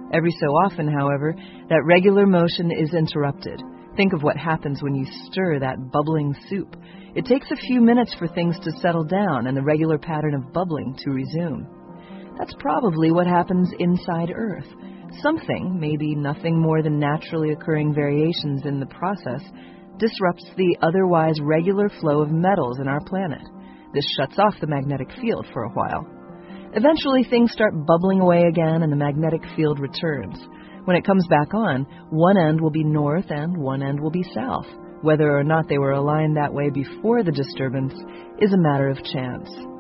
Every so often, however, that regular motion is interrupted. Think of what happens when you stir that bubbling soup. It takes a few minutes for things to settle down and the regular pattern of bubbling to resume. That's probably what happens inside Earth. Something, maybe nothing more than naturally occurring variations in the process, disrupts the otherwise regular flow of metals in our planet. This shuts off the magnetic field for a while. Eventually, things start bubbling away again and the magnetic field returns. When it comes back on, one end will be north and one end will be south. Whether or not they were aligned that way before the disturbance is a matter of chance.